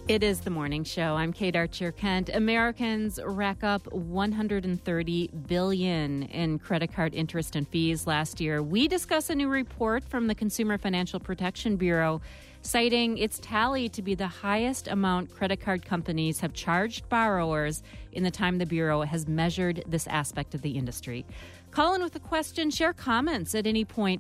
It is the morning show. I'm Kate Archer-Kent. Americans rack up $130 billion in credit card interest and fees last year. We discuss a new report from the Consumer Financial Protection Bureau citing its tally to be the highest amount credit card companies have charged borrowers in the time the Bureau has measured this aspect of the industry. Call in with a question, share comments at any point,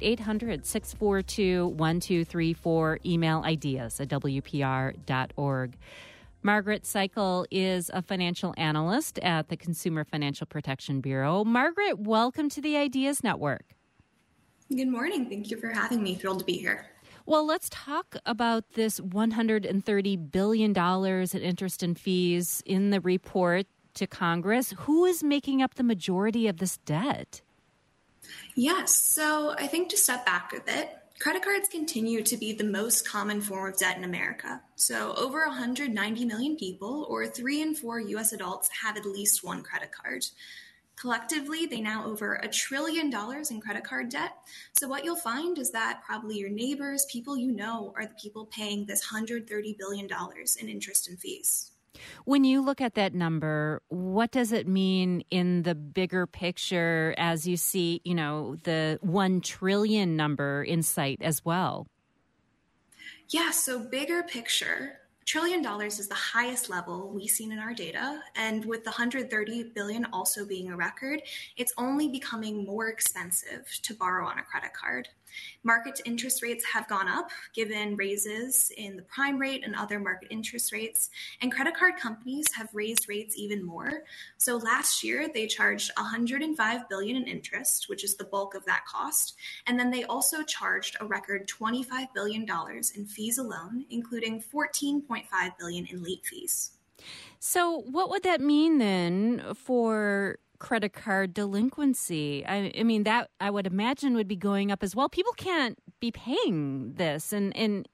800-642-1234, email ideas at WPR.org. Margaret Seikel is a financial analyst at the Consumer Financial Protection Bureau. Margaret, welcome to the Ideas Network. Good morning. Thank you for having me. Thrilled to be here. Well, let's talk about this $130 billion in interest and fees in the report to Congress. Who is making up the majority of this debt? Yes. So I think to step back a bit, credit cards continue to be the most common form of debt in America. So over 190 million people, or 3 in 4 U.S. adults, have at least one credit card. Collectively, they now over $1 trillion in credit card debt. So what you'll find is that probably your neighbors, people you know, are the people paying this $130 billion in interest and fees. When you look at that number, what does it mean in the bigger picture as you see, the 1 trillion number in sight as well? Yeah, so bigger picture, $1 trillion is the highest level we've seen in our data. And with the $130 billion also being a record, it's only becoming more expensive to borrow on a credit card. Market interest rates have gone up, given raises in the prime rate and other market interest rates, and credit card companies have raised rates even more. So last year, they charged $105 billion in interest, which is the bulk of that cost, and then they also charged a record $25 billion in fees alone, including $14.5 billion in late fees. So what would that mean then for credit card delinquency? I mean, that I would imagine would be going up as well. People can't be paying this and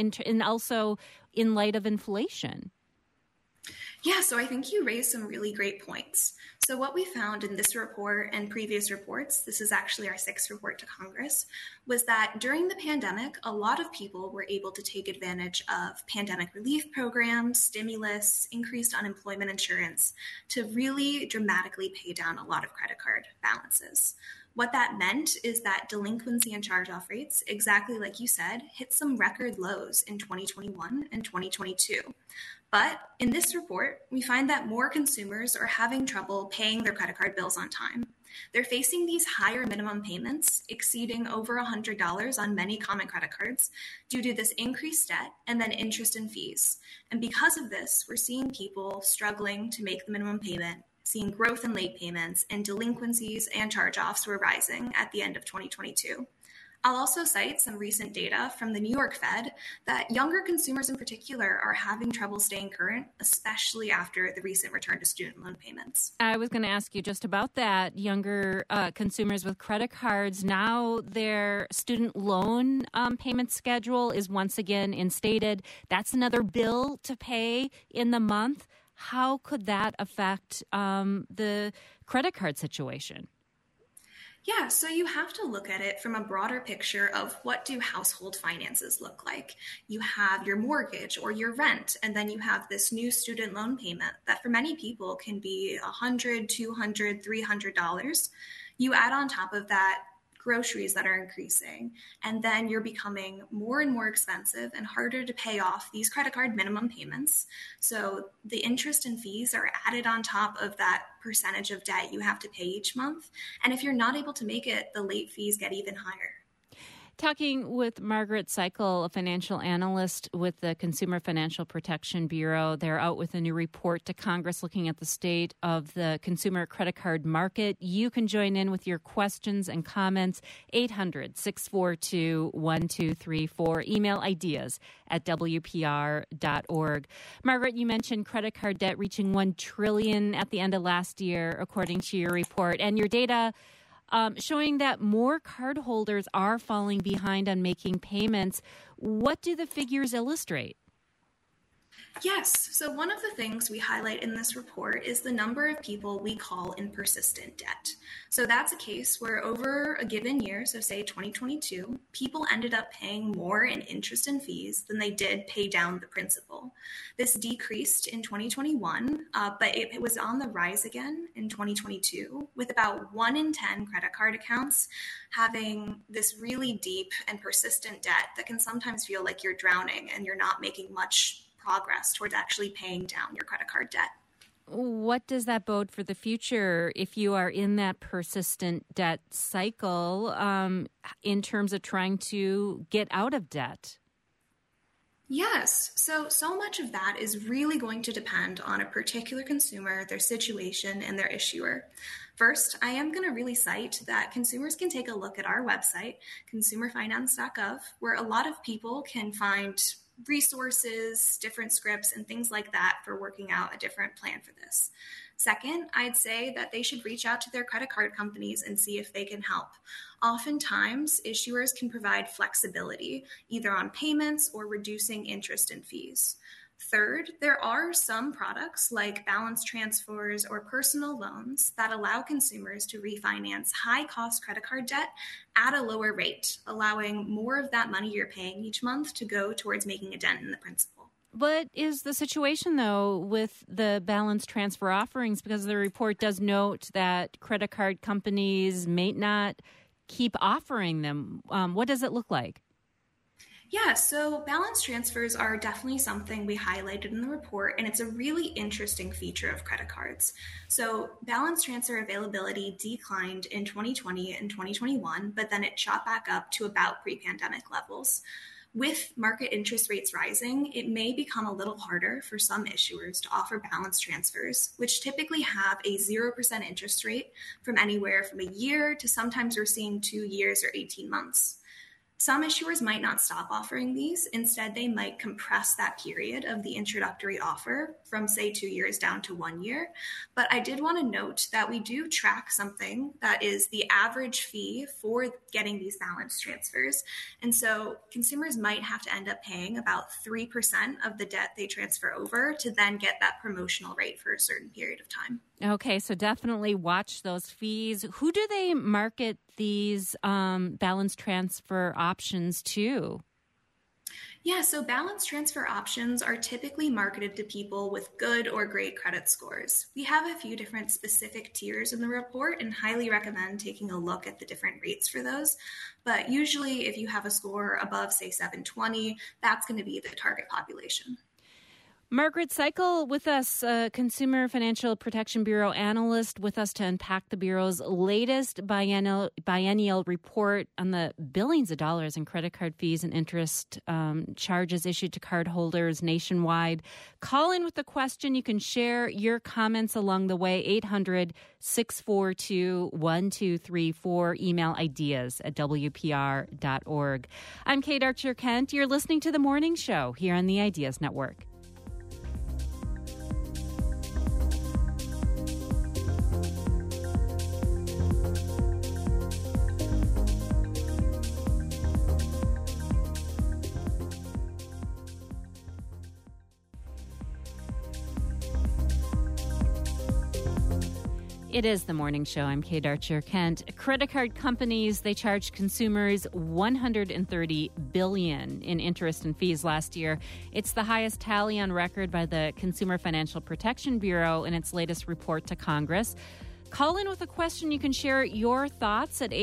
also in light of inflation. Yeah, so I think you raised some really great points. So what we found in this report and previous reports, this is actually our 6th report to Congress, was that during the pandemic, a lot of people were able to take advantage of pandemic relief programs, stimulus, increased unemployment insurance to really dramatically pay down a lot of credit card balances. What that meant is that delinquency and charge-off rates, exactly like you said, hit some record lows in 2021 and 2022. But in this report, we find that more consumers are having trouble paying their credit card bills on time. They're facing these higher minimum payments, exceeding over $100 on many common credit cards, due to this increased debt and then interest and fees. And because of this, we're seeing people struggling to make the minimum payment, seeing growth in late payments, and delinquencies and charge-offs were rising at the end of 2022. I'll also cite some recent data from the New York Fed that younger consumers in particular are having trouble staying current, especially after the recent return to student loan payments. I was going to ask you just about that. Younger consumers with credit cards, now their student loan payment schedule is once again instated. That's another bill to pay in the month. How could that affect the credit card situation? Yeah, so you have to look at it from a broader picture of what do household finances look like. You have your mortgage or your rent, and then you have this new student loan payment that for many people can be $100, $200, $300. You add on top of that groceries that are increasing, and then you're becoming more and more expensive and harder to pay off these credit card minimum payments. So the interest and fees are added on top of that percentage of debt you have to pay each month. And if you're not able to make it, the late fees get even higher. Talking with Margaret Seikel, a financial analyst with the Consumer Financial Protection Bureau. They're out with a new report to Congress looking at the state of the consumer credit card market. You can join in with your questions and comments, 800-642-1234. Email ideas at WPR.org. Margaret, you mentioned credit card debt reaching $1 trillion at the end of last year, according to your report. And your data showing that more cardholders are falling behind on making payments. What do the figures illustrate? Yes. So, one of the things we highlight in this report is the number of people we call in persistent debt. So, that's a case where over a given year, so say 2022, people ended up paying more in interest and fees than they did pay down the principal. This decreased in 2021, but it was on the rise again in 2022, with about 1 in 10 credit card accounts having this really deep and persistent debt that can sometimes feel like you're drowning and you're not making much progress towards actually paying down your credit card debt. What does that bode for the future if you are in that persistent debt cycle in terms of trying to get out of debt? Yes, so much of that is really going to depend on a particular consumer, their situation, and their issuer. First, I am going to really cite that consumers can take a look at our website, consumerfinance.gov, where a lot of people can find resources, different scripts, and things like that for working out a different plan for this. Second, I'd say that they should reach out to their credit card companies and see if they can help. Oftentimes, issuers can provide flexibility, either on payments or reducing interest and fees. Third, there are some products like balance transfers or personal loans that allow consumers to refinance high-cost credit card debt at a lower rate, allowing more of that money you're paying each month to go towards making a dent in the principal. What is the situation, though, with the balance transfer offerings? Because the report does note that credit card companies may not keep offering them. What does it look like? Yeah, so balance transfers are definitely something we highlighted in the report, and it's a really interesting feature of credit cards. So, balance transfer availability declined in 2020 and 2021, but then it shot back up to about pre pandemic levels. With market interest rates rising, it may become a little harder for some issuers to offer balance transfers, which typically have a 0% interest rate from anywhere from a year to sometimes we're seeing 2 years or 18 months. Some issuers might not stop offering these. Instead, they might compress that period of the introductory offer from, say, 2 years down to 1 year. But I did want to note that we do track something that is the average fee for getting these balance transfers. And so consumers might have to end up paying about 3% of the debt they transfer over to then get that promotional rate for a certain period of time. Okay, so definitely watch those fees. Who do they market these balance transfer options to? Yeah, so balance transfer options are typically marketed to people with good or great credit scores. We have a few different specific tiers in the report and highly recommend taking a look at the different rates for those. But usually, if you have a score above, say, 720, that's going to be the target population. Margaret Cycle with us, Consumer Financial Protection Bureau analyst, with us to unpack the Bureau's latest biennial report on the billions of dollars in credit card fees and interest charges issued to cardholders nationwide. Call in with a question. You can share your comments along the way, 800-642-1234. Email ideas@wpr.org. I'm Kate Archer-Kent. You're listening to The Morning Show here on the Ideas Network. It is The Morning Show. I'm Kate Archer-Kent. Credit card companies, they charged consumers $130 billion in interest and fees last year. It's the highest tally on record by the Consumer Financial Protection Bureau in its latest report to Congress. Call in with a question. You can share your thoughts at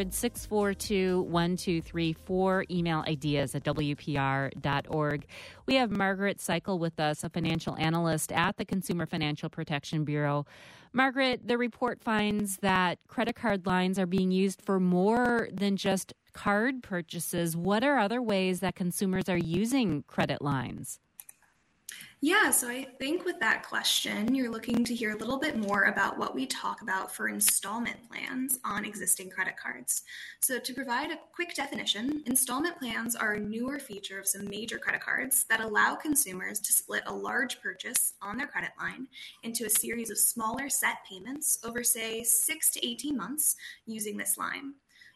800-642-1234. Email ideas@wpr.org. We have Margaret Cycle with us, a financial analyst at the Consumer Financial Protection Bureau. Margaret, the report finds that credit card lines are being used for more than just card purchases. What are other ways that consumers are using credit lines? Yeah, so I think with that question, you're looking to hear a little bit more about what we talk about for installment plans on existing credit cards. So to provide a quick definition, installment plans are a newer feature of some major credit cards that allow consumers to split a large purchase on their credit line into a series of smaller set payments over, say, 6 to 18 months using this line.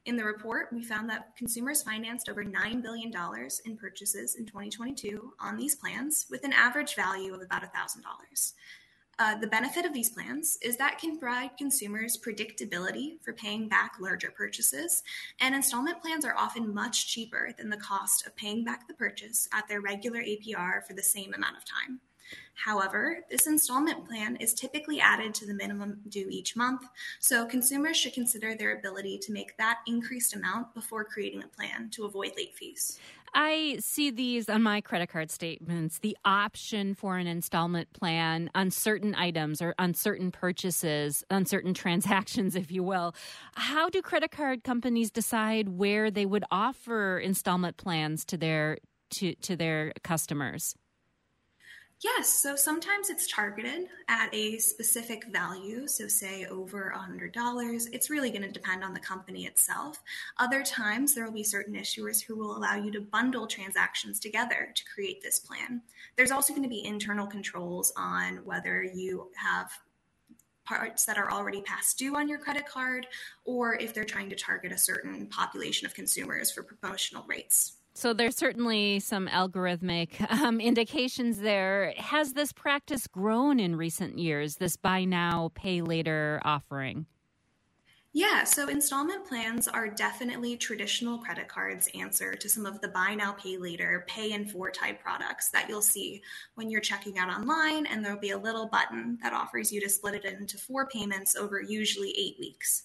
In the report, we found that consumers financed over $9 billion in purchases in 2022 on these plans with an average value of about $1,000. The benefit of these plans is that can provide consumers predictability for paying back larger purchases, and installment plans are often much cheaper than the cost of paying back the purchase at their regular APR for the same amount of time. However, this installment plan is typically added to the minimum due each month, so consumers should consider their ability to make that increased amount before creating a plan to avoid late fees. I see these on my credit card statements, the option for an installment plan on certain items or on certain purchases, on certain transactions, if you will. How do credit card companies decide where they would offer installment plans to their customers? Yes, so sometimes it's targeted at a specific value, so say over $100. It's really going to depend on the company itself. Other times, there will be certain issuers who will allow you to bundle transactions together to create this plan. There's also going to be internal controls on whether you have parts that are already past due on your credit card, or if they're trying to target a certain population of consumers for promotional rates. So there's certainly some algorithmic indications there. Has this practice grown in recent years, this buy now, pay later offering? Yeah, so installment plans are definitely traditional credit cards' answer to some of the buy now, pay later, pay in four type products that you'll see when you're checking out online, and there'll be a little button that offers you to split it into 4 payments over usually 8 weeks.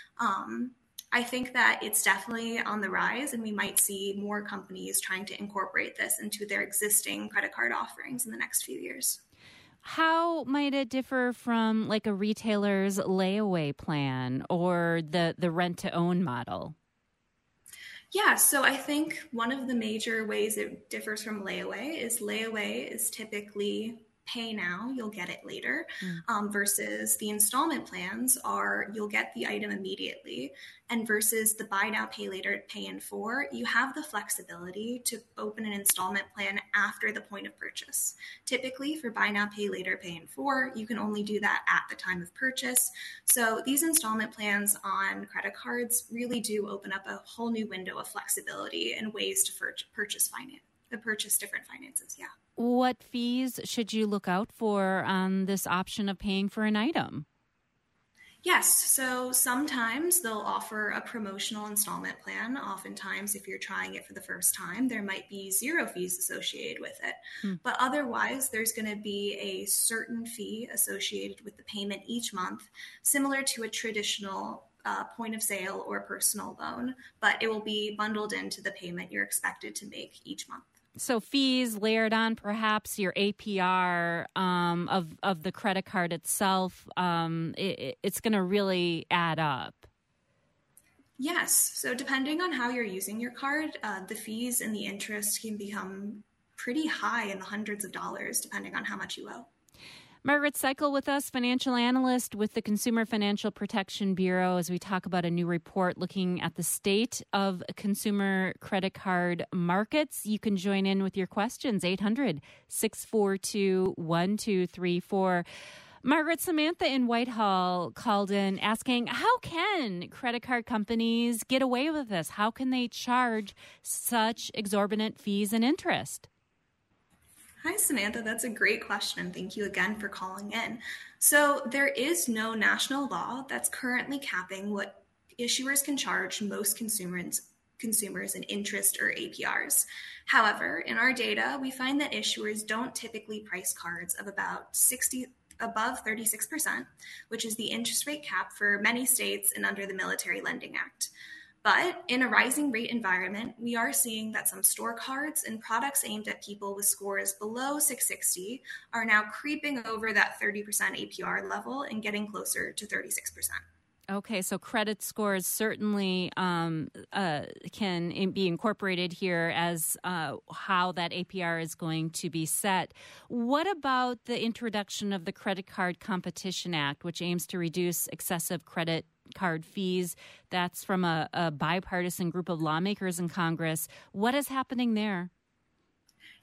I think that it's definitely on the rise, and we might see more companies trying to incorporate this into their existing credit card offerings in the next few years. How might it differ from like a retailer's layaway plan or the rent-to-own model? Yeah, so I think one of the major ways it differs from layaway is typically pay now, you'll get it later, versus the installment plans are you'll get the item immediately, and versus the buy now, pay later, pay in 4, you have the flexibility to open an installment plan after the point of purchase. Typically for buy now, pay later, pay in 4, you can only do that at the time of purchase. So these installment plans on credit cards really do open up a whole new window of flexibility and ways to purchase different finances, yeah. What fees should you look out for on this option of paying for an item? Yes, so sometimes they'll offer a promotional installment plan. Oftentimes, if you're trying it for the first time, there might be 0 fees associated with it. But otherwise, there's going to be a certain fee associated with the payment each month, similar to a traditional point of sale or personal loan, but it will be bundled into the payment you're expected to make each month. So fees layered on perhaps your APR of the credit card itself, it's going to really add up. Yes. So depending on how you're using your card, the fees and the interest can become pretty high in the hundreds of dollars, depending on how much you owe. Margaret Seikel with us, financial analyst with the Consumer Financial Protection Bureau, as we talk about a new report looking at the state of consumer credit card markets. You can join in with your questions, 800-642-1234. Margaret, Samantha in Whitehall called in asking, how can credit card companies get away with this? How can they charge such exorbitant fees and interest? Hi, Samantha. That's a great question. Thank you again for calling in. So there is no national law that's currently capping what issuers can charge most consumers in interest or APRs. However, in our data, we find that issuers don't typically price cards of above 36%, which is the interest rate cap for many states and under the Military Lending Act. But in a rising rate environment, we are seeing that some store cards and products aimed at people with scores below 660 are now creeping over that 30% APR level and getting closer to 36%. Okay, so credit scores certainly can be incorporated here as how that APR is going to be set. What about the introduction of the Credit Card Competition Act, which aims to reduce excessive credit card fees? That's from a bipartisan group of lawmakers in Congress. What is happening there?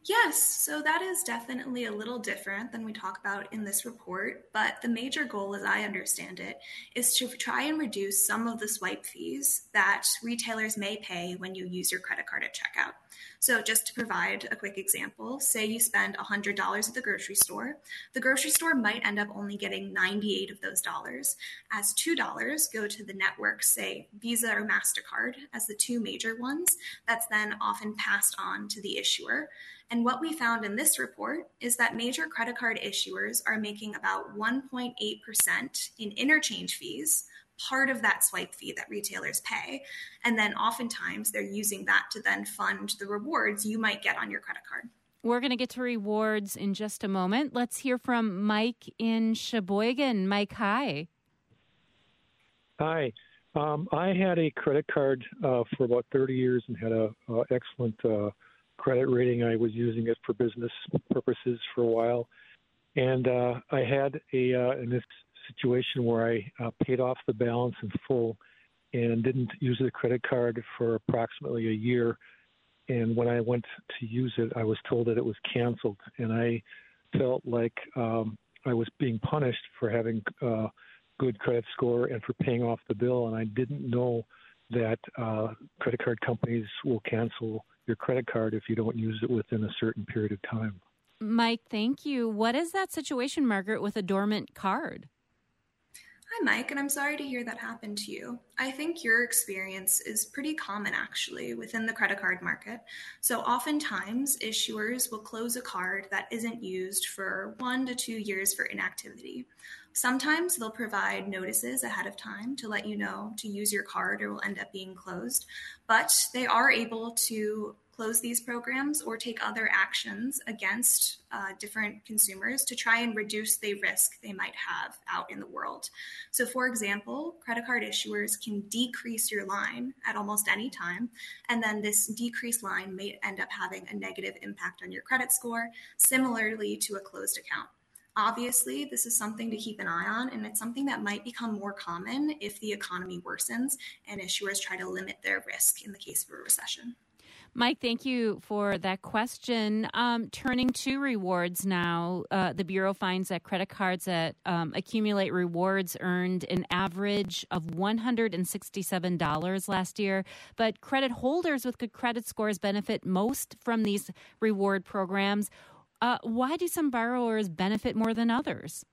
Yes, so that is definitely a little different than we talk about in this report, but the major goal, as I understand it, is to try and reduce some of the swipe fees that retailers may pay when you use your credit card at checkout. So, just to provide a quick example, say you spend $100 at the grocery store might end up only getting 98 of those dollars, as $2 go to the network, say Visa or MasterCard, as the two major ones, that's then often passed on to the issuer. And what we found in this report is that major credit card issuers are making about 1.8% in interchange fees, part of that swipe fee that retailers pay. And then oftentimes they're using that to then fund the rewards you might get on your credit card. We're going to get to rewards in just a moment. Let's hear from Mike in Sheboygan. Mike, hi. Hi. I had a credit card for about 30 years and had a excellent credit rating. I was using it for business purposes for a while. And I had in this situation where I paid off the balance in full and didn't use the credit card for approximately a year. And when I went to use it, I was told that it was canceled. And I felt like I was being punished for having good credit score and for paying off the bill. And I didn't know that credit card companies will cancel your credit card if you don't use it within a certain period of time. Mike, thank you. What is that situation, Margaret, with a dormant card? Hi, Mike, and I'm sorry to hear that happened to you. I think your experience is pretty common, actually, within the credit card market. So oftentimes, issuers will close a card that isn't used for 1 to 2 years for inactivity. Sometimes they'll provide notices ahead of time to let you know to use your card or will end up being closed, but they are able to close these programs or take other actions against different consumers to try and reduce the risk they might have out in the world. So, for example, credit card issuers can decrease your line at almost any time, and then this decreased line may end up having a negative impact on your credit score, similarly to a closed account. Obviously, this is something to keep an eye on, and it's something that might become more common if the economy worsens and issuers try to limit their risk in the case of a recession. Mike, thank you for that question. Turning to rewards now, the Bureau finds that credit cards that accumulate rewards earned an average of $167 last year, but credit holders with good credit scores benefit most from these reward programs. Why do some borrowers benefit more than others?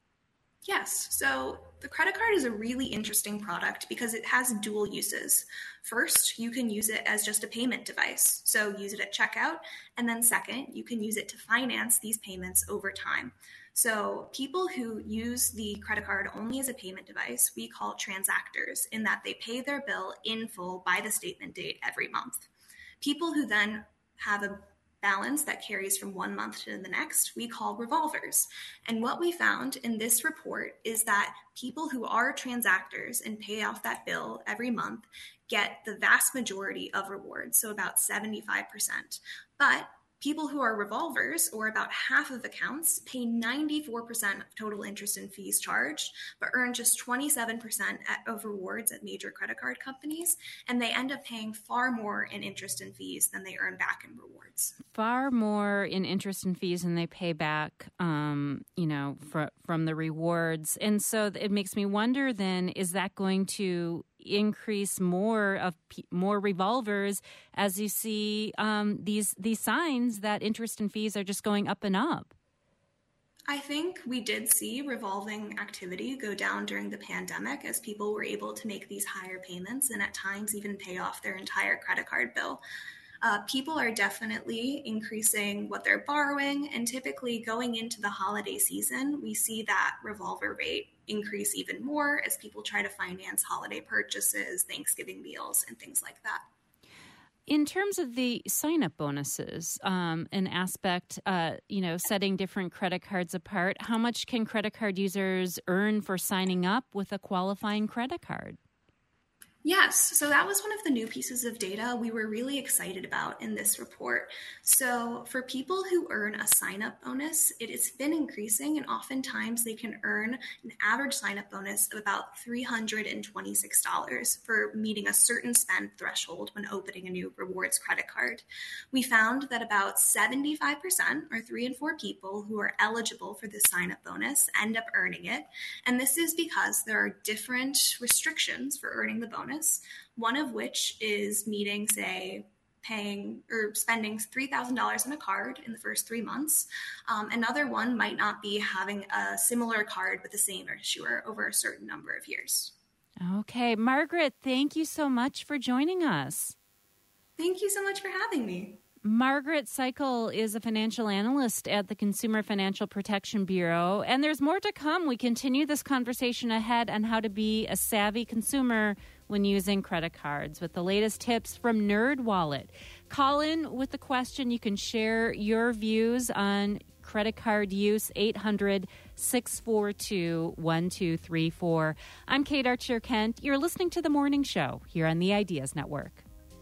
Yes, so the credit card is a really interesting product because it has dual uses. First, you can use it as just a payment device, so use it at checkout. And then second, you can use it to finance these payments over time. So people who use the credit card only as a payment device, we call transactors, in that they pay their bill in full by the statement date every month. People who then have a balance that carries from one month to the next, we call revolvers. And what we found in this report is that people who are transactors and pay off that bill every month get the vast majority of rewards, so about 75%. But people who are revolvers, or about half of accounts, pay 94% of total interest and fees charged, but earn just 27% of rewards at major credit card companies, and they end up paying far more in interest and fees than they earn back in rewards. Far more in interest and fees than they pay back, from the rewards. And so it makes me wonder then, is that going to increase more revolvers as you see these signs that interest and fees are just going up and up? I think we did see revolving activity go down during the pandemic as people were able to make these higher payments and at times even pay off their entire credit card bill. People are definitely increasing what they're borrowing, and typically going into the holiday season, we see that revolver rate increase even more as people try to finance holiday purchases, Thanksgiving meals, and things like that. In terms of the sign-up bonuses, an aspect, setting different credit cards apart, how much can credit card users earn for signing up with a qualifying credit card? Yes, so that was one of the new pieces of data we were really excited about in this report. So, for people who earn a sign up bonus, it has been increasing, and oftentimes they can earn an average sign up bonus of about $326 for meeting a certain spend threshold when opening a new rewards credit card. We found that about 75%, or 3 in 4 people who are eligible for this sign up bonus, end up earning it. And this is because there are different restrictions for earning the bonus. One of which is meeting, say, paying or spending $3,000 on a card in the first 3 months. Another one might not be having a similar card with the same issuer over a certain number of years. Okay, Margaret, thank you so much for joining us. Thank you so much for having me. Margaret Seikel is a financial analyst at the Consumer Financial Protection Bureau, and there's more to come. We continue this conversation ahead on how to be a savvy consumer when using credit cards with the latest tips from NerdWallet. Call in with the question. You can share your views on credit card use, 800-642-1234. I'm Kate Archer-Kent. You're listening to The Morning Show here on the Ideas Network.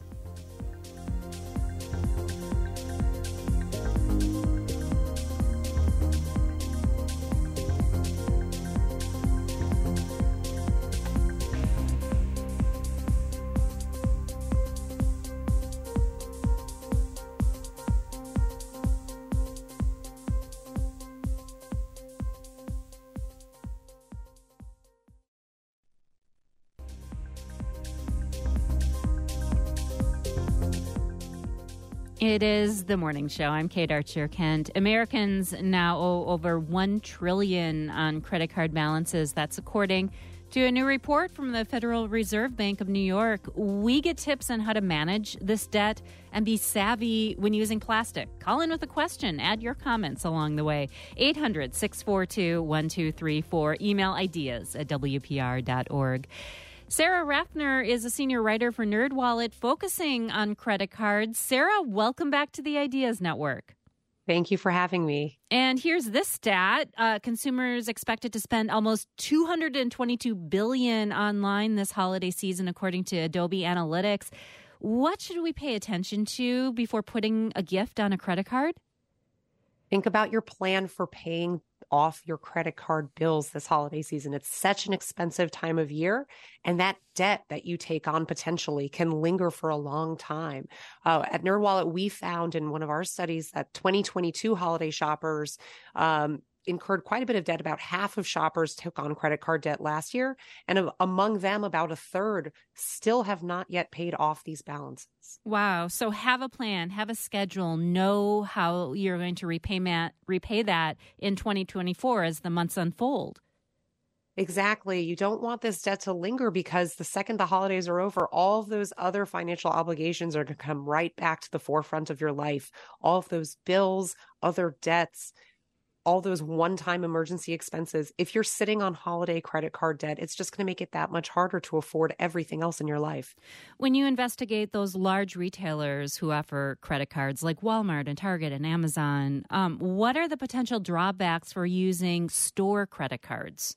It is The Morning Show. I'm Kate Archer-Kent. Americans now owe over $1 trillion on credit card balances. That's according to a new report from the Federal Reserve Bank of New York. We get tips on how to manage this debt and be savvy when using plastic. Call in with a question. Add your comments along the way. 800-642-1234. Email ideas@wpr.org. Sarah Rathner is a senior writer for NerdWallet, focusing on credit cards. Sarah, welcome back to the Ideas Network. Thank you for having me. And here's this stat. Consumers expected to spend almost $222 billion online this holiday season, according to Adobe Analytics. What should we pay attention to before putting a gift on a credit card? Think about your plan for paying off your credit card bills this holiday season. It's such an expensive time of year, and that debt that you take on potentially can linger for a long time. At NerdWallet, we found in one of our studies that 2022 holiday shoppers incurred quite a bit of debt. About half of shoppers took on credit card debt last year, and among them, about a third still have not yet paid off these balances. Wow. So have a plan, have a schedule, know how you're going to repay that in 2024 as the months unfold. Exactly. You don't want this debt to linger, because the second the holidays are over, all of those other financial obligations are going to come right back to the forefront of your life. All of those bills, other debts, all those one-time emergency expenses. If you're sitting on holiday credit card debt, it's just going to make it that much harder to afford everything else in your life. When you investigate those large retailers who offer credit cards like Walmart and Target and Amazon, what are the potential drawbacks for using store credit cards?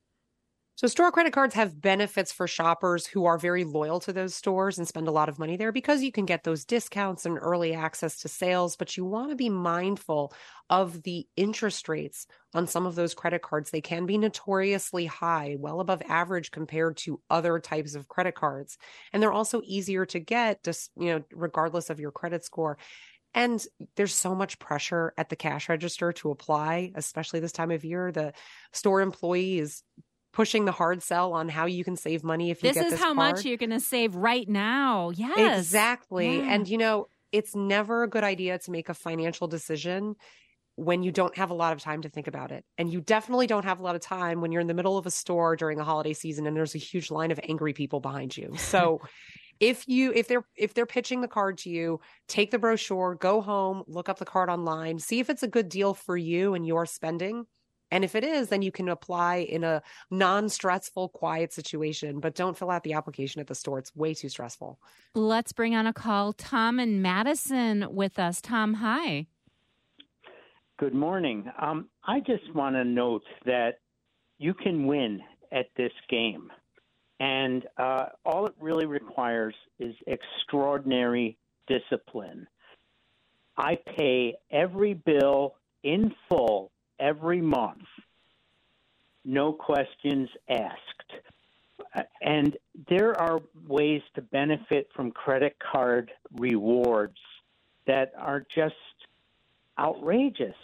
So store credit cards have benefits for shoppers who are very loyal to those stores and spend a lot of money there, because you can get those discounts and early access to sales. But you want to be mindful of the interest rates on some of those credit cards. They can be notoriously high, well above average compared to other types of credit cards. And they're also easier to get, just, regardless of your credit score. And there's so much pressure at the cash register to apply, especially this time of year. The store employee is pushing the hard sell on how you can save money if you get this card. This is how much you're going to save right now. Yes. Exactly. Yeah. And, it's never a good idea to make a financial decision when you don't have a lot of time to think about it. And you definitely don't have a lot of time when you're in the middle of a store during a holiday season and there's a huge line of angry people behind you. So if they're pitching the card to you, take the brochure, go home, look up the card online, see if it's a good deal for you and your spending. And if it is, then you can apply in a non-stressful, quiet situation. But don't fill out the application at the store. It's way too stressful. Let's bring on a call. Tom and Madison with us. Tom, hi. Good morning. I just want to note that you can win at this game. And all it really requires is extraordinary discipline. I pay every bill in full every month, no questions asked. And there are ways to benefit from credit card rewards that are just outrageous.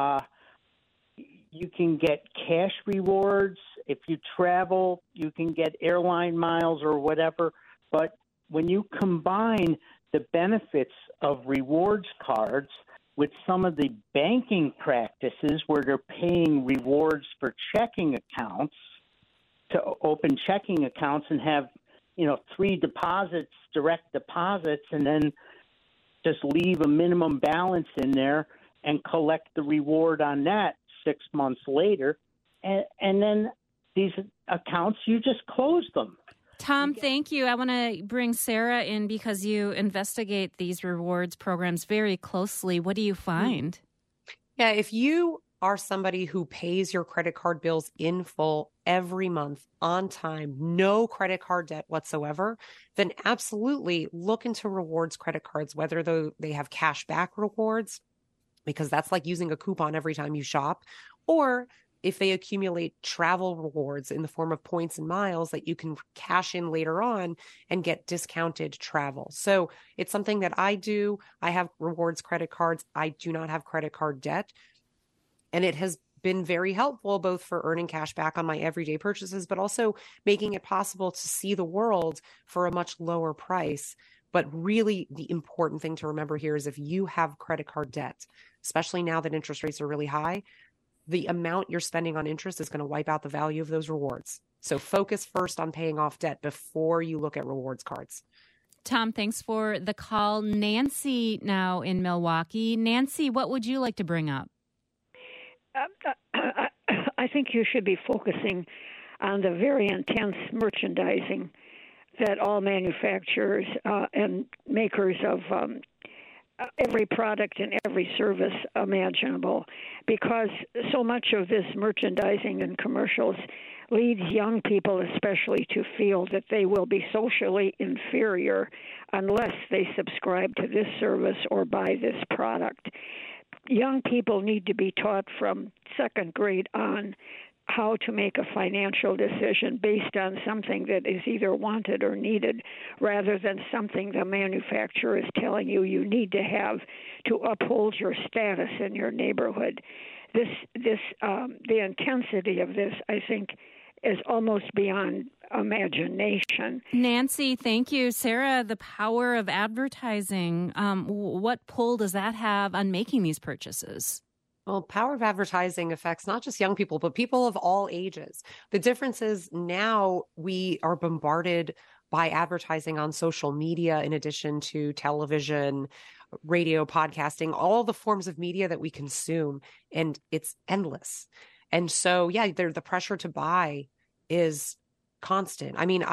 You can get cash rewards. If you travel, you can get airline miles or whatever. But when you combine the benefits of rewards cards with some of the banking practices where they're paying rewards for checking accounts, to open checking accounts and have, 3 deposits, direct deposits, and then just leave a minimum balance in there and collect the reward on that 6 months later. And then these accounts, you just close them. Tom, thank you. I want to bring Sarah in because you investigate these rewards programs very closely. What do you find? Yeah, if you are somebody who pays your credit card bills in full every month on time, no credit card debt whatsoever, then absolutely look into rewards credit cards, whether they have cash back rewards, because that's like using a coupon every time you shop, or if they accumulate travel rewards in the form of points and miles that you can cash in later on and get discounted travel. So it's something that I do. I have rewards credit cards. I do not have credit card debt. And it has been very helpful both for earning cash back on my everyday purchases, but also making it possible to see the world for a much lower price. But really, the important thing to remember here is if you have credit card debt, especially now that interest rates are really high, the amount you're spending on interest is going to wipe out the value of those rewards. So focus first on paying off debt before you look at rewards cards. Tom, thanks for the call. Nancy now in Milwaukee. Nancy, what would you like to bring up? I think you should be focusing on the very intense merchandising that all manufacturers and makers of every product and every service imaginable, because so much of this merchandising and commercials leads young people especially to feel that they will be socially inferior unless they subscribe to this service or buy this product. Young people need to be taught from second grade on how to make a financial decision based on something that is either wanted or needed, rather than something the manufacturer is telling you need to have to uphold your status in your neighborhood. The intensity of this, I think, is almost beyond imagination. Nancy, thank you. Sarah, the power of advertising, what pull does that have on making these purchases? Well, power of advertising affects not just young people, but people of all ages. The difference is now we are bombarded by advertising on social media, in addition to television, radio, podcasting, all the forms of media that we consume, and it's endless. And so, yeah, the pressure to buy is constant. I mean,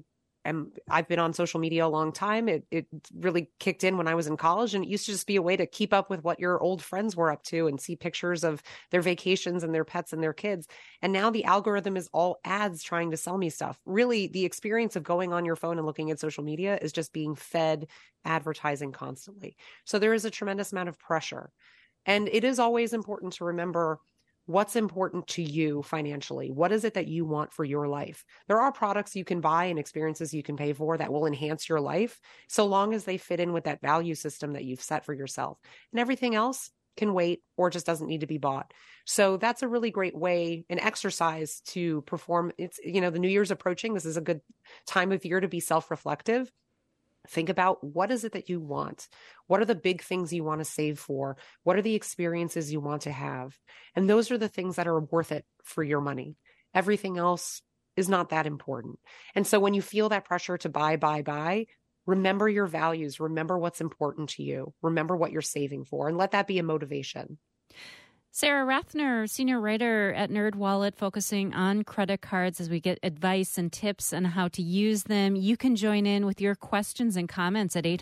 I've been on social media a long time. It really kicked in when I was in college, and it used to just be a way to keep up with what your old friends were up to and see pictures of their vacations and their pets and their kids. And now the algorithm is all ads trying to sell me stuff. Really, the experience of going on your phone and looking at social media is just being fed advertising constantly. So there is a tremendous amount of pressure. And it is always important to remember what's important to you financially. What is it that you want for your life? There are products you can buy and experiences you can pay for that will enhance your life, so long as they fit in with that value system that you've set for yourself. And everything else can wait or just doesn't need to be bought. So that's a really great way, an exercise to perform. It's, the New Year's approaching. This is a good time of year to be self-reflective. Think about, what is it that you want? What are the big things you want to save for? What are the experiences you want to have? And those are the things that are worth it for your money. Everything else is not that important. And so when you feel that pressure to buy, remember your values. Remember what's important to you. Remember what you're saving for, and let that be a motivation. Sarah Rathner, senior writer at NerdWallet, focusing on credit cards as we get advice and tips on how to use them. You can join in with your questions and comments at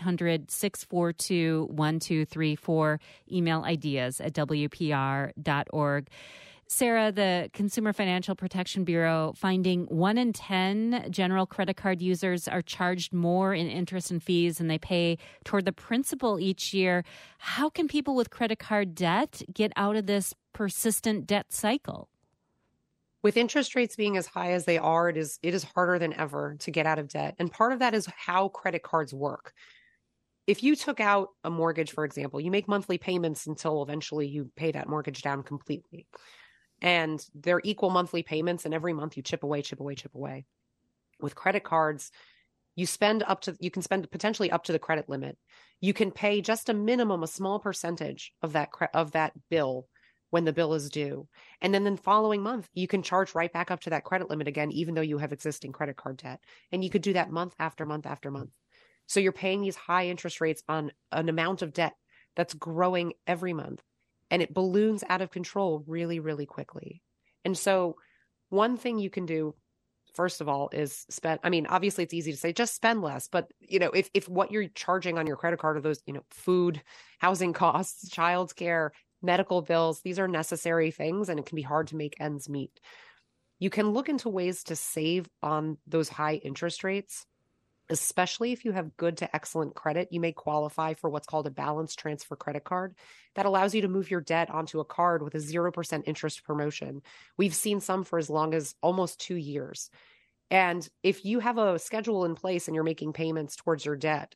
800-642-1234. Email ideas@wpr.org. Sarah, the Consumer Financial Protection Bureau finding 1 in 10 general credit card users are charged more in interest and fees than they pay toward the principal each year. How can people with credit card debt get out of this persistent debt cycle? With interest rates being as high as they are, it is harder than ever to get out of debt. And part of that is how credit cards work. If you took out a mortgage, for example, you make monthly payments until eventually you pay that mortgage down completely. And they're equal monthly payments, and every month you chip away, chip away, chip away. With credit cards, you can spend potentially up to the credit limit. You can pay just a minimum, a small percentage of that bill when the bill is due. And then the following month, you can charge right back up to that credit limit again, even though you have existing credit card debt. And you could do that month after month after month. So you're paying these high interest rates on an amount of debt that's growing every month. And it balloons out of control really, really quickly. And so one thing you can do, first of all, is spend. I mean, obviously it's easy to say, just spend less. But, if what you're charging on your credit card are those, food, housing costs, childcare, medical bills, these are necessary things, and it can be hard to make ends meet. You can look into ways to save on those high interest rates. Especially if you have good to excellent credit, you may qualify for what's called a balance transfer credit card that allows you to move your debt onto a card with a 0% interest promotion. We've seen some for as long as almost 2 years. And if you have a schedule in place and you're making payments towards your debt,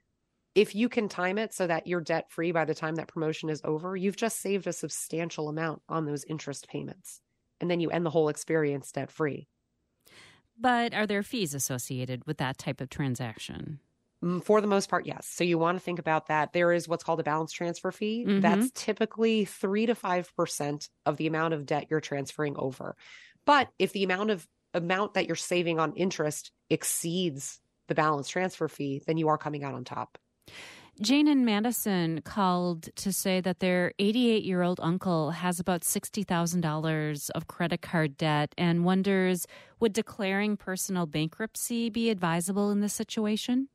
if you can time it so that you're debt free by the time that promotion is over, you've just saved a substantial amount on those interest payments. And then you end the whole experience debt free. But are there fees associated with that type of transaction? For the most part, yes. So you want to think about that. There is what's called a balance transfer fee. Mm-hmm. That's typically 3 to 5% of the amount of debt you're transferring over. But if the amount that you're saving on interest exceeds the balance transfer fee, then you are coming out on top. Jane in Madison called to say that their 88-year-old uncle has about $60,000 of credit card debt and wonders, would declaring personal bankruptcy be advisable in this situation?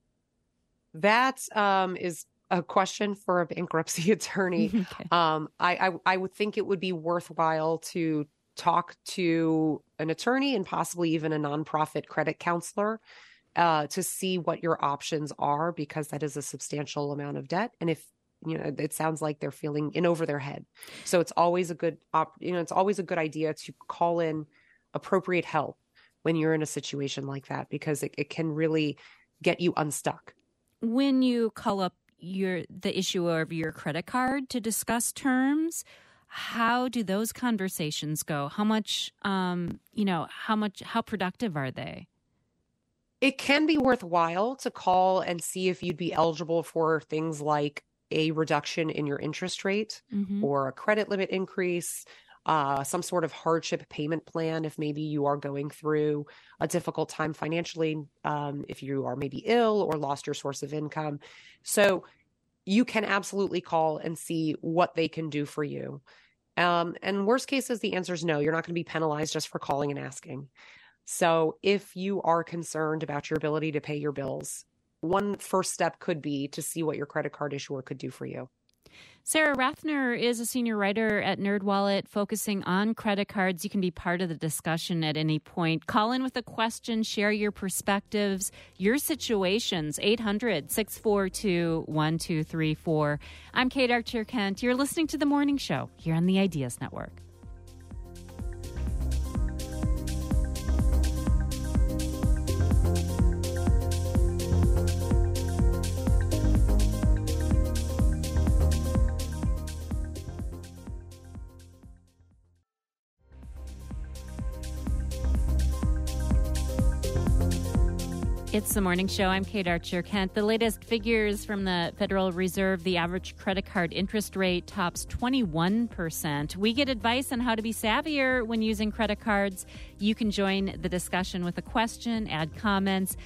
That is a question for a bankruptcy attorney. Okay. I would think it would be worthwhile to talk to an attorney and possibly even a nonprofit credit counselor to see what your options are, because that is a substantial amount of debt. And if, it sounds like they're feeling in over their head. So it's always a good, it's always a good idea to call in appropriate help when you're in a situation like that, because it can really get you unstuck. When you call up the issue of your credit card to discuss terms, how do those conversations go? How much, how productive are they? It can be worthwhile to call and see if you'd be eligible for things like a reduction in your interest rate, mm-hmm. or a credit limit increase, some sort of hardship payment plan if maybe you are going through a difficult time financially, if you are maybe ill or lost your source of income. So you can absolutely call and see what they can do for you. And worst cases, the answer is no. You're not going to be penalized just for calling and asking. So if you are concerned about your ability to pay your bills, one first step could be to see what your credit card issuer could do for you. Sarah Rathner is a senior writer at NerdWallet focusing on credit cards. You can be part of the discussion at any point. Call in with a question, share your perspectives, your situations, 800-642-1234. I'm Kate Archer-Kent. You're listening to The Morning Show here on the Ideas Network. It's The Morning Show. I'm Kate Archer-Kent. The latest figures from the Federal Reserve, the average credit card interest rate tops 21%. We get advice on how to be savvier when using credit cards. You can join the discussion with a question, add comments,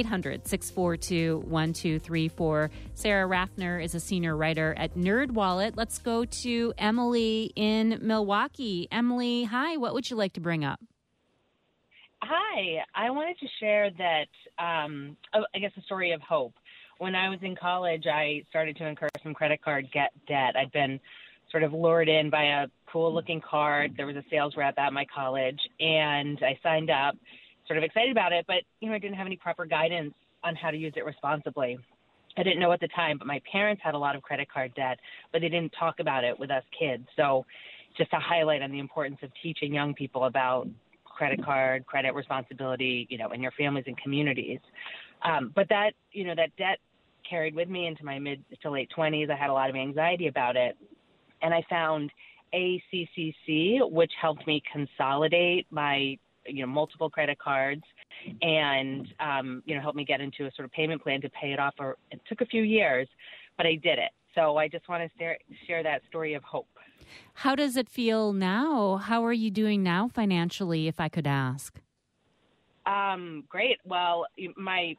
800-642-1234. Sarah Rathner is a senior writer at NerdWallet. Let's go to Emily in Milwaukee. Emily, hi. What would you like to bring up? Hi, I wanted to share that, a story of hope. When I was in college, I started to incur some credit card debt. I'd been sort of lured in by a cool looking card. There was a sales rep at my college, and I signed up, sort of excited about it, but, I didn't have any proper guidance on how to use it responsibly. I didn't know at the time, but my parents had a lot of credit card debt, but they didn't talk about it with us kids. So just to highlight on the importance of teaching young people about credit card, credit responsibility, in your families and communities. But that debt carried with me into my mid to late 20s. I had a lot of anxiety about it. And I found ACCC, which helped me consolidate my, multiple credit cards and, helped me get into a sort of payment plan to pay it off. It took a few years, but I did it. So I just want to share that story of hope. How does it feel now? How are you doing now financially, if I could ask? Great. Well, my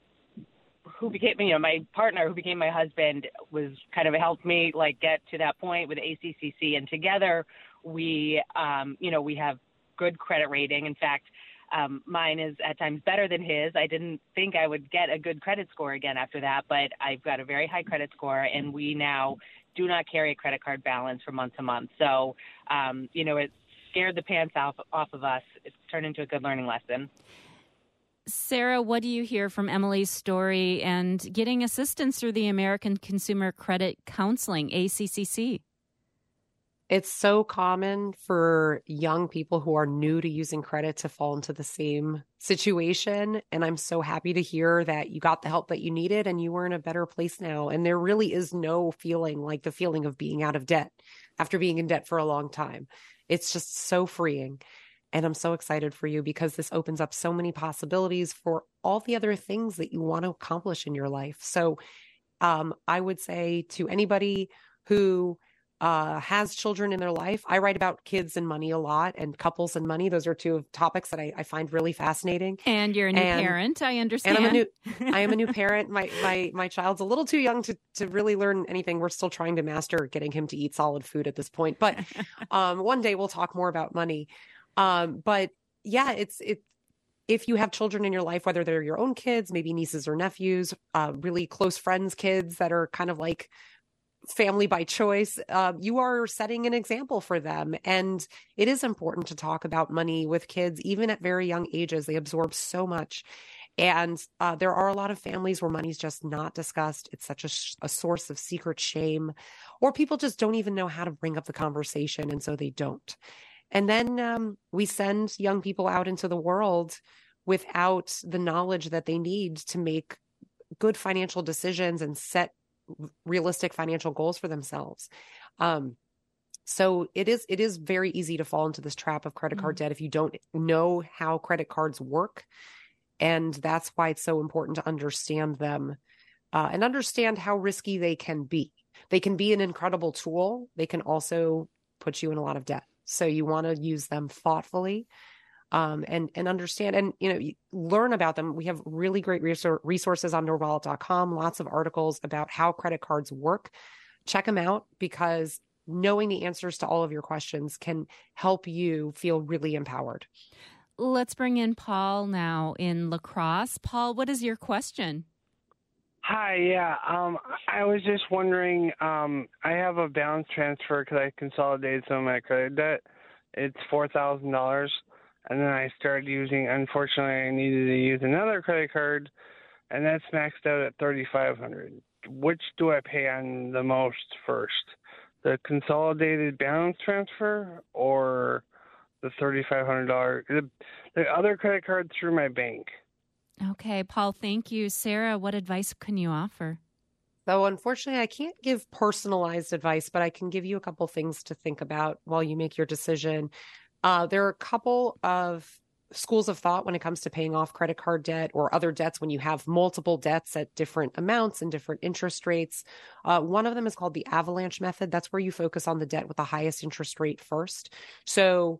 partner who became my husband was kind of helped me get to that point with ACCC, and together we have good credit rating. In fact, mine is at times better than his. I didn't think I would get a good credit score again after that, but I've got a very high credit score, and we now do not carry a credit card balance from month to month. So, it scared the pants off of us. It's turned into a good learning lesson. Sarah, what do you hear from Emily's story and getting assistance through the American Consumer Credit Counseling, ACCC? It's so common for young people who are new to using credit to fall into the same situation. And I'm so happy to hear that you got the help that you needed and you were in a better place now. And there really is no feeling like the feeling of being out of debt after being in debt for a long time. It's just so freeing. And I'm so excited for you because this opens up so many possibilities for all the other things that you want to accomplish in your life. So I would say to anybody who has children in their life, I write about kids and money a lot, and couples and money. Those are two topics that I find really fascinating. And you're a new parent, I understand. And I am a new parent. My child's a little too young to really learn anything. We're still trying to master getting him to eat solid food at this point. But one day we'll talk more about money. But yeah, if you have children in your life, whether they're your own kids, maybe nieces or nephews, really close friends, kids that are kind of like family by choice, you are setting an example for them. And it is important to talk about money with kids, even at very young ages. They absorb so much. And there are a lot of families where money's just not discussed. It's such a source of secret shame, or people just don't even know how to bring up the conversation. And so they don't. And then we send young people out into the world without the knowledge that they need to make good financial decisions and set realistic financial goals for themselves. So it is very easy to fall into this trap of credit card debt if you don't know how credit cards work. And that's why it's so important to understand them and understand how risky they can be. They can be an incredible tool. They can also put you in a lot of debt. So you want to use them thoughtfully and understand and, learn about them. We have really great resources on NerdWallet.com, lots of articles about how credit cards work. Check them out because knowing the answers to all of your questions can help you feel really empowered. Let's bring in Paul now in La Crosse. Paul, what is your question? Hi, yeah. I was just wondering, I have a balance transfer because I consolidated some of my credit debt. It's $4,000. And then I started unfortunately, I needed to use another credit card, and that's maxed out at $3,500. Which do I pay on the most first? The consolidated balance transfer or the $3,500? The other credit card through my bank. Okay, Paul, thank you. Sarah, what advice can you offer? So unfortunately, I can't give personalized advice, but I can give you a couple things to think about while you make your decision. There are a couple of schools of thought when it comes to paying off credit card debt or other debts when you have multiple debts at different amounts and different interest rates. One of them is called the avalanche method. That's where you focus on the debt with the highest interest rate first. So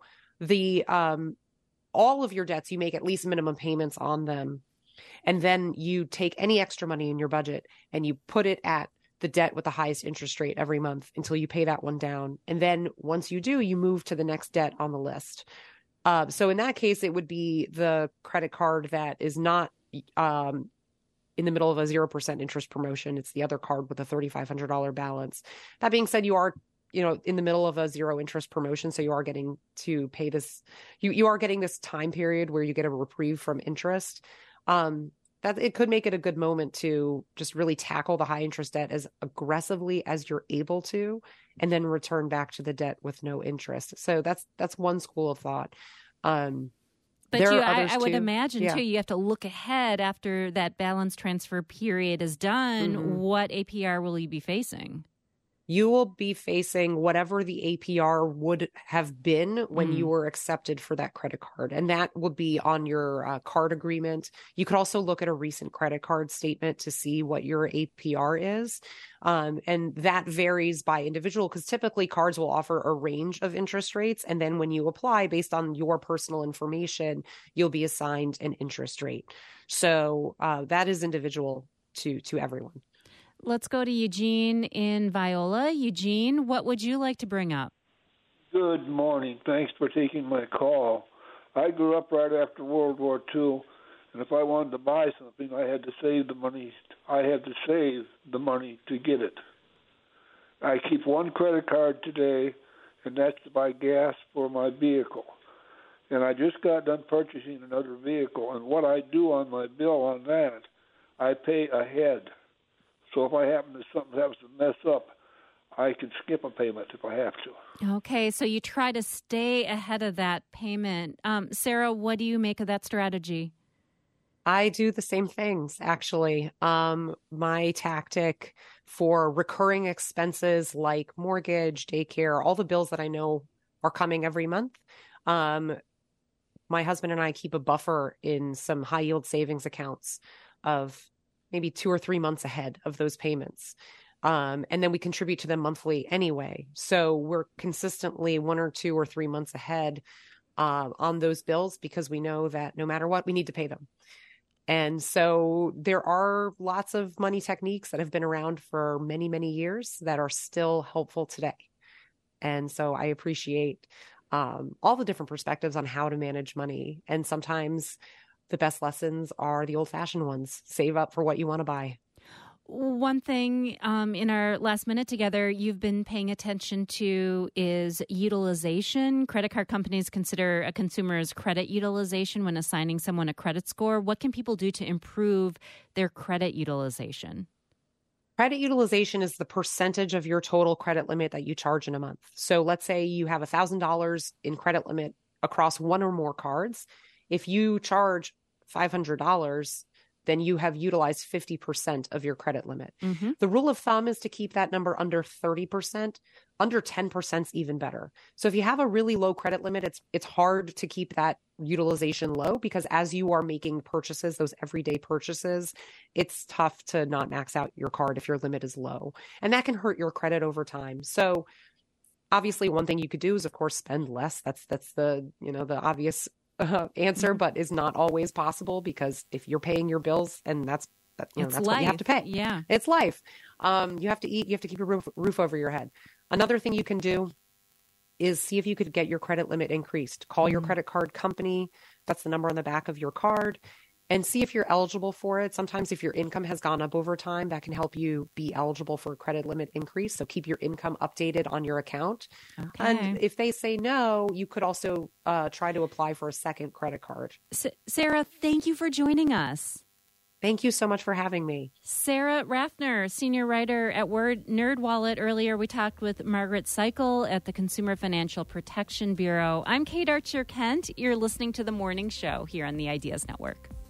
all of your debts, you make at least minimum payments on them. And then you take any extra money in your budget and you put it at the debt with the highest interest rate every month until you pay that one down. And then once you do, you move to the next debt on the list. So in that case, it would be the credit card that is not in the middle of a 0% interest promotion. It's the other card with a $3,500 balance. That being said, you are in the middle of a zero interest promotion. So you are getting to pay this, you are getting this time period where you get a reprieve from interest. That it could make it a good moment to just really tackle the high interest debt as aggressively as you're able to, and then return back to the debt with no interest. So that's one school of thought. But I would imagine too, you have to look ahead after that balance transfer period is done. Mm-hmm. What APR will you be facing? You will be facing whatever the APR would have been when you were accepted for that credit card. And that would be on your card agreement. You could also look at a recent credit card statement to see what your APR is. And that varies by individual, because typically cards will offer a range of interest rates. And then when you apply based on your personal information, you'll be assigned an interest rate. So that is individual to everyone. Let's go to Eugene in Viola. Eugene, what would you like to bring up? Good morning. Thanks for taking my call. I grew up right after World War II, and if I wanted to buy something, I had to save the money. To get it. I keep one credit card today, and that's to buy gas for my vehicle. And I just got done purchasing another vehicle, and what I do on my bill on that, I pay ahead. So if something happens to mess up, I can skip a payment if I have to. Okay, so you try to stay ahead of that payment. Sarah, what do you make of that strategy? I do the same things, actually. My tactic for recurring expenses like mortgage, daycare, all the bills that I know are coming every month, my husband and I keep a buffer in some high yield savings accounts of maybe 2 or 3 months ahead of those payments. And then we contribute to them monthly anyway. So we're consistently 1 or 2 or 3 months ahead on those bills, because we know that no matter what, we need to pay them. And so there are lots of money techniques that have been around for many, many years that are still helpful today. And so I appreciate all the different perspectives on how to manage money. And sometimes the best lessons are the old-fashioned ones. Save up for what you want to buy. One thing in our last minute together you've been paying attention to is utilization. Credit card companies consider a consumer's credit utilization when assigning someone a credit score. What can people do to improve their credit utilization? Credit utilization is the percentage of your total credit limit that you charge in a month. So let's say you have $1,000 in credit limit across one or more cards. If you charge $500, then you have utilized 50% of your credit limit. Mm-hmm. The rule of thumb is to keep that number under 30%. Under 10% is even better. So if you have a really low credit limit, it's hard to keep that utilization low, because as you are making purchases, those everyday purchases, it's tough to not max out your card if your limit is low. And that can hurt your credit over time. So obviously one thing you could do is, of course, spend less. That's the obvious answer, but is not always possible, because if you're paying your bills, and that's what you have to pay. Yeah, it's life. You have to eat. You have to keep a roof over your head. Another thing you can do is see if you could get your credit limit increased. Call your credit card company. That's the number on the back of your card, and see if you're eligible for it. Sometimes if your income has gone up over time, that can help you be eligible for a credit limit increase. So keep your income updated on your account. Okay. And if they say no, you could also try to apply for a second credit card. Sarah, thank you for joining us. Thank you so much for having me. Sarah Raffner, senior writer at NerdWallet. Earlier, we talked with Margaret Seikel at the Consumer Financial Protection Bureau. I'm Kate Archer-Kent. You're listening to The Morning Show here on the Ideas Network.